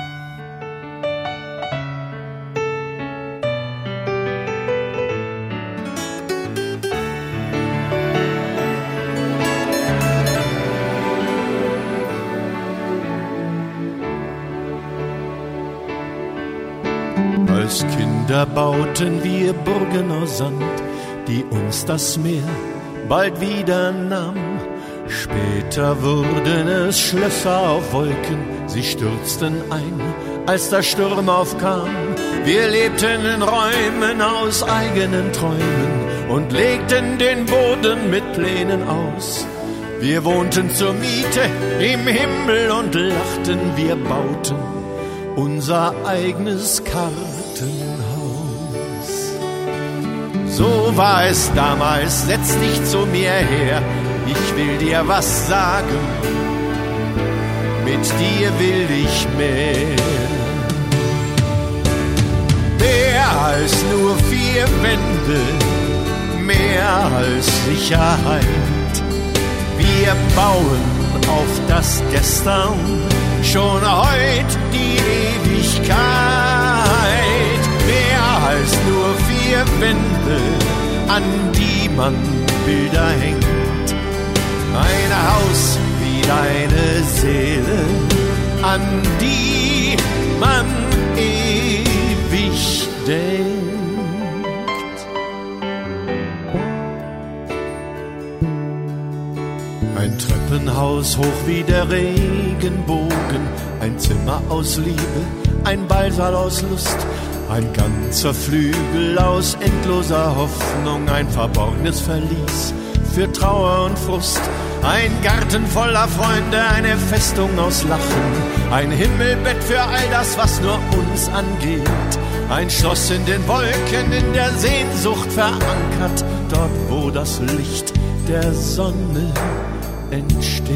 Als Kinder bauten wir Burgen aus Sand, die uns das Meer bald wieder nahm. Später wurden es Schlösser auf Wolken, sie stürzten ein, als der Sturm aufkam. Wir lebten in Räumen aus eigenen Träumen und legten den Boden mit Plänen aus. Wir wohnten zur Miete im Himmel und lachten, wir bauten unser eigenes Kartenhaus. So war es damals, setz dich zu mir her, ich will dir was sagen, mit dir will ich mehr. Mehr als nur vier Wände, mehr als Sicherheit. Wir bauen auf das Gestern, schon heut die Ewigkeit. Mehr als nur vier Wände, an die man Bilder hängt. Ein Haus wie deine Seele, an die man ewig denkt. Ein Treppenhaus hoch wie der Regenbogen, ein Zimmer aus Liebe, ein Ballsaal aus Lust, ein ganzer Flügel aus endloser Hoffnung, ein verborgenes Verlies für Trauer und Frust, ein Garten voller Freunde, eine Festung aus Lachen, ein Himmelbett für all das, was nur uns angeht, ein Schloss in den Wolken, in der Sehnsucht verankert, dort wo das Licht der Sonne entsteht.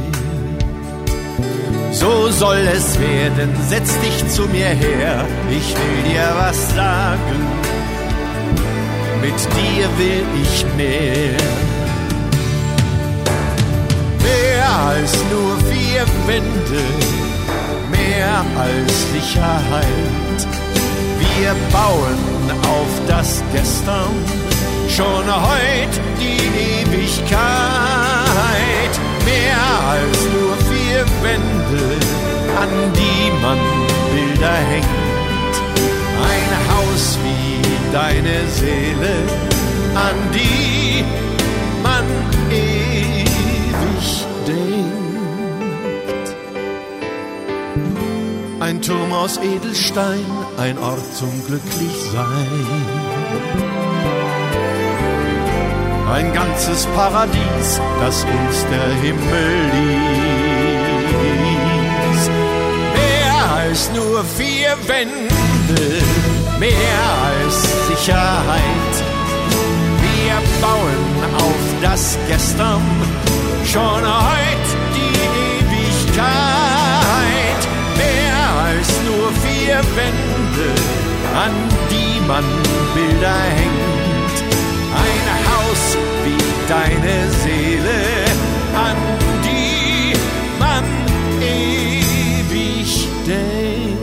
So soll es werden, setz dich zu mir her, ich will dir was sagen, mit dir will ich mehr. Mehr als nur vier Wände, mehr als Sicherheit. Wir bauen auf das Gestern, schon heut die Ewigkeit. Mehr als nur vier Wände, an die man Bilder hängt. Ein Haus wie deine Seele, an die man ewig denkt. Ein Turm aus Edelstein, ein Ort zum Glücklichsein. Ein ganzes Paradies, das uns der Himmel ließ. Mehr als nur vier Wände, mehr als Sicherheit. Wir bauen auf das Gestern, schon heut die Ewigkeit. Mehr als nur vier Wände, an die man Bilder hängt. Ein Haus wie deine Seele, an die man ewig denkt.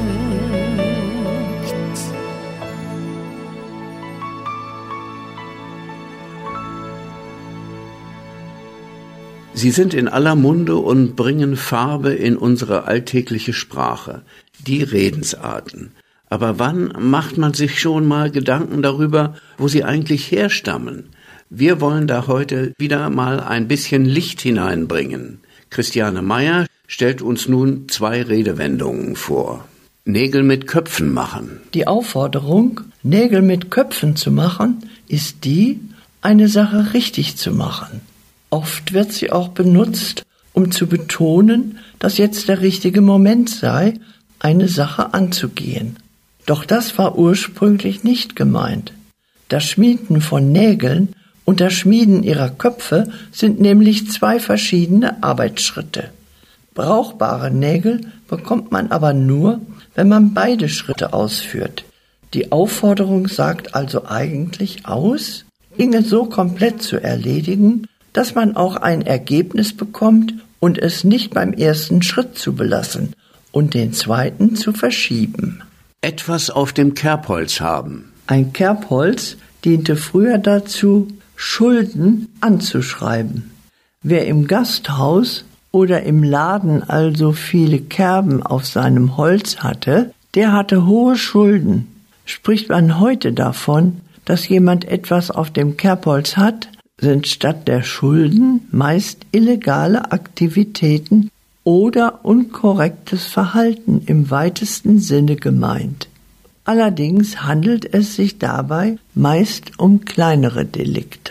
Sie sind in aller Munde und bringen Farbe in unsere alltägliche Sprache, die Redensarten. Aber wann macht man sich schon mal Gedanken darüber, wo sie eigentlich herstammen? Wir wollen da heute wieder mal ein bisschen Licht hineinbringen. Christiane Meyer stellt uns nun zwei Redewendungen vor. Nägel mit Köpfen machen. Die Aufforderung, Nägel mit Köpfen zu machen, ist die, eine Sache richtig zu machen. Oft wird sie auch benutzt, um zu betonen, dass jetzt der richtige Moment sei, eine Sache anzugehen. Doch das war ursprünglich nicht gemeint. Das Schmieden von Nägeln und das Schmieden ihrer Köpfe sind nämlich zwei verschiedene Arbeitsschritte. Brauchbare Nägel bekommt man aber nur, wenn man beide Schritte ausführt. Die Aufforderung sagt also eigentlich aus, Dinge so komplett zu erledigen, dass man auch ein Ergebnis bekommt und es nicht beim ersten Schritt zu belassen und den zweiten zu verschieben. Etwas auf dem Kerbholz haben. Ein Kerbholz diente früher dazu, Schulden anzuschreiben. Wer im Gasthaus oder im Laden also viele Kerben auf seinem Holz hatte, der hatte hohe Schulden. Spricht man heute davon, dass jemand etwas auf dem Kerbholz hat, sind statt der Schulden meist illegale Aktivitäten oder unkorrektes Verhalten im weitesten Sinne gemeint. Allerdings handelt es sich dabei meist um kleinere Delikte.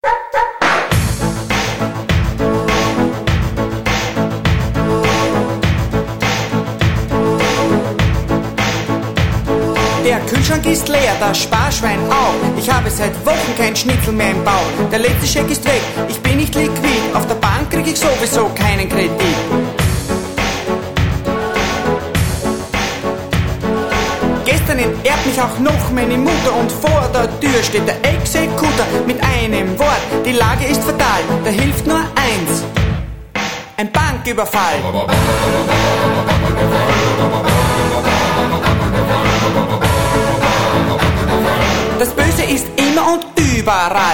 Der Kühlschrank ist leer, das Sparschwein auch. Ich habe seit Wochen kein Schnitzel mehr im Bauch. Der letzte Scheck ist weg, ich bin nicht liquid. Auf der Bank krieg ich sowieso keinen Kredit. Gestern entehrt mich auch noch meine Mutter und vor der Tür steht der Exekutor mit einem Wort. Die Lage ist fatal, da hilft nur eins: ein Banküberfall. Das Böse ist immer und überall.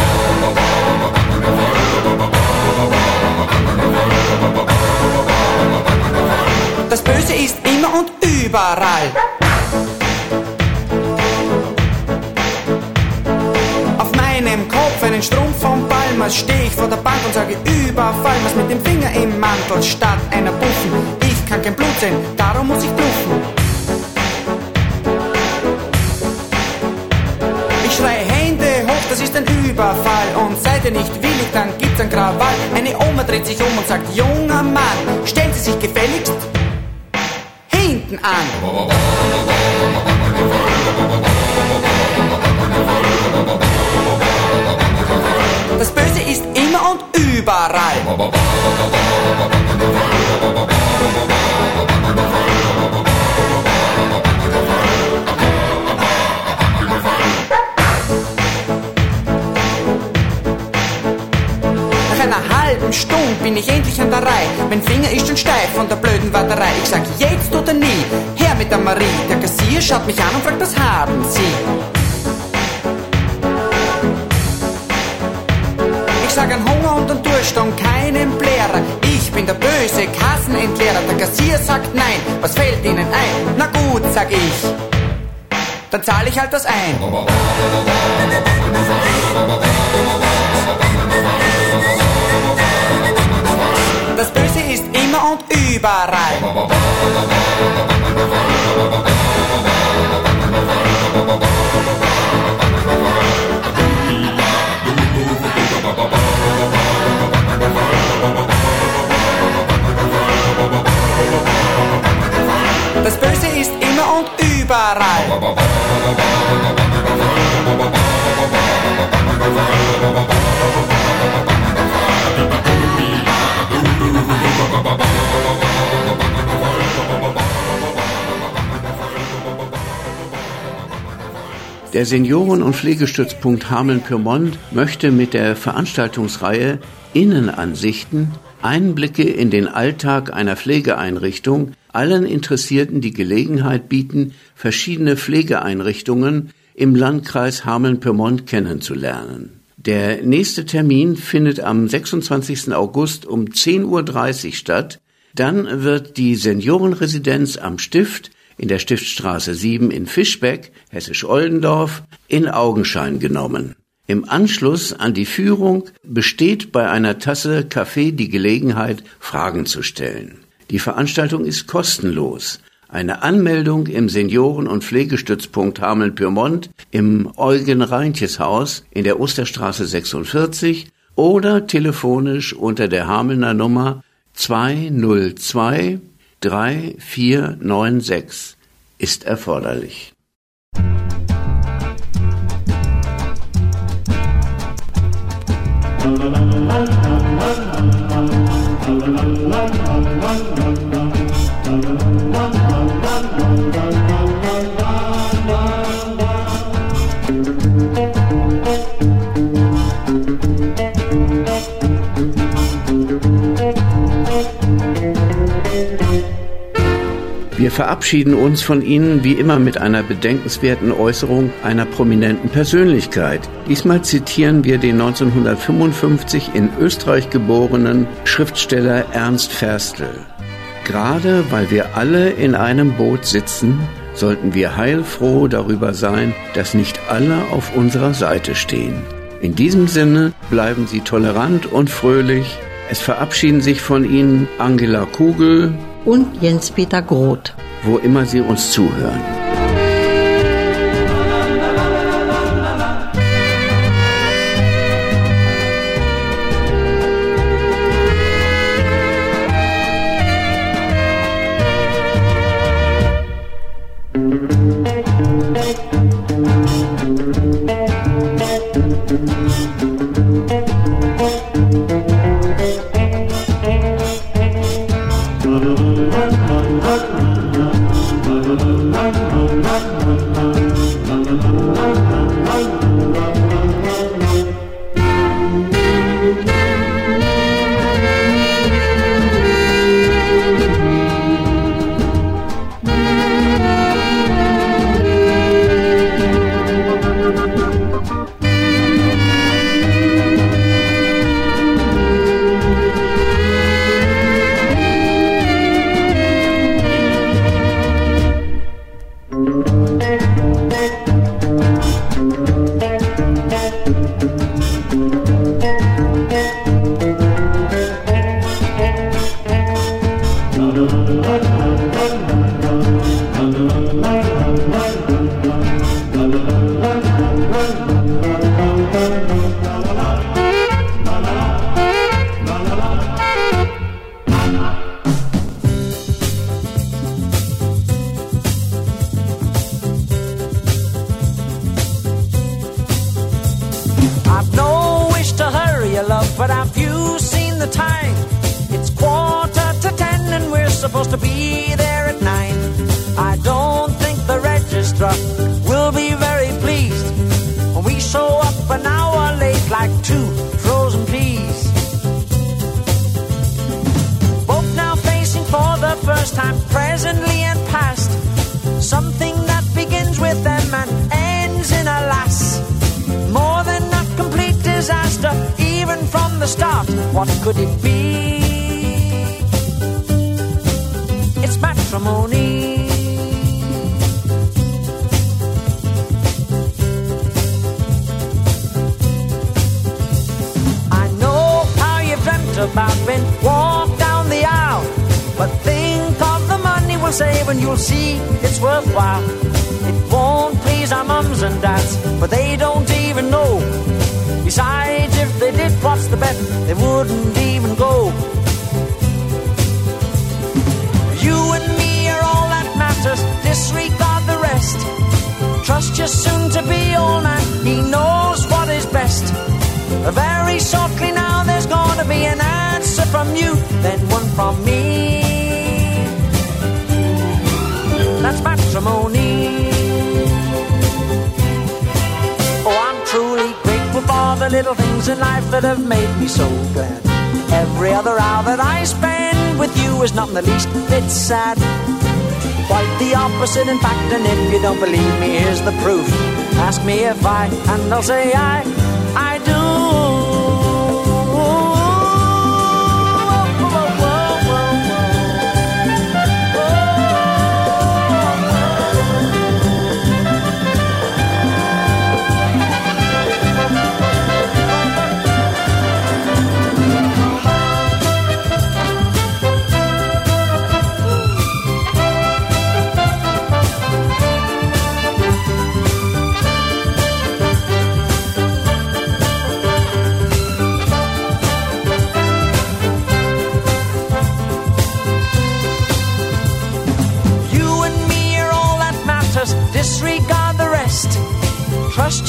Das Böse ist immer und überall. Auf meinem Kopf einen Strumpf vom Palmas, steh ich vor der Bank und sage Überfall. Was mit dem Finger im Mantel statt einer Buffen. Ich kann kein Blut sehen, darum muss ich bluffen. Ich schreie Hände hoch, das ist ein Überfall. Und seid ihr nicht willig, dann gibt's ein Krawall. Eine Oma dreht sich um und sagt, junger Mann, stellen Sie sich gefälligst hinten an. Das Böse ist immer und überall. Stunde bin ich endlich an der Reihe. Mein Finger ist schon steif von der blöden Warterei. Ich sag jetzt oder nie, her mit der Marie. Der Kassier schaut mich an und fragt, was haben Sie? Ich sag an Hunger und an Durst und keinen Blärer. Ich bin der böse Kassenentleerer. Der Kassier sagt nein, was fällt Ihnen ein? Na gut, sag ich, dann zahle ich halt das ein. Das Böse ist immer und überall. Das Böse ist immer und überall. Der Senioren- und Pflegestützpunkt Hameln-Pyrmont möchte mit der Veranstaltungsreihe Innenansichten Einblicke in den Alltag einer Pflegeeinrichtung allen Interessierten die Gelegenheit bieten, verschiedene Pflegeeinrichtungen im Landkreis Hameln-Pyrmont kennenzulernen. Der nächste Termin findet am sechsundzwanzigsten August um zehn Uhr dreißig statt. Dann wird die Seniorenresidenz am Stift in der Stiftstraße sieben in Fischbeck, Hessisch-Oldendorf, in Augenschein genommen. Im Anschluss an die Führung besteht bei einer Tasse Kaffee die Gelegenheit, Fragen zu stellen. Die Veranstaltung ist kostenlos. Eine Anmeldung im Senioren- und Pflegestützpunkt Hameln-Pyrmont im Eugen-Reintjes-Haus in der Osterstraße sechsundvierzig oder telefonisch unter der Hamelner Nummer zwei null zwei drei vier neun sechs ist erforderlich. Wir verabschieden uns von Ihnen wie immer mit einer bedenkenswerten Äußerung einer prominenten Persönlichkeit. Diesmal zitieren wir den neunzehnhundertfünfundfünfzig in Österreich geborenen Schriftsteller Ernst Ferstel. Gerade weil wir alle in einem Boot sitzen, sollten wir heilfroh darüber sein, dass nicht alle auf unserer Seite stehen. In diesem Sinne bleiben Sie tolerant und fröhlich. Es verabschieden sich von Ihnen Angela Kugel und Jens-Peter Groth, wo immer Sie uns zuhören. But have you seen the time? It's quarter to ten and we're supposed to be there at nine. I don't think the registrar will be very pleased when we show up an hour late like two frozen peas. Both now facing for the first time, presently and past, something that begins with them and ends in a lass. More than a complete disaster, even from the start. What could it be? It's matrimony. I know how you've dreamt about being walked down the aisle, but think of the money we'll save and you'll see it's worthwhile. It won't please our mums and dads, but they don't even know. Besides, if they did, what's the bet? They wouldn't even go. You and me are all that matters, disregard the rest. Trust your soon-to-be old man, he knows what is best. Very shortly now there's gonna be an answer from you, then one from me. That's matrimony. Oh, I'm truly grateful for the little things in life that have made me so glad. Every other hour that I spend with you is not in the least bit sad. Quite the opposite, in fact, and if you don't believe me, here's the proof. Ask me if I, and I'll say I, I do.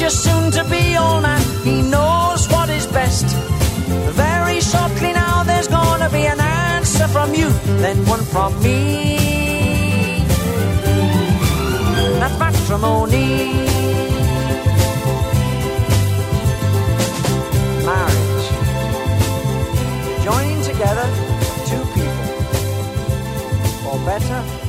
your soon-to-be old man, he knows what is best. Very shortly now there's gonna be an answer from you, then one from me. That's matrimony. Marriage. Joining together two people, for better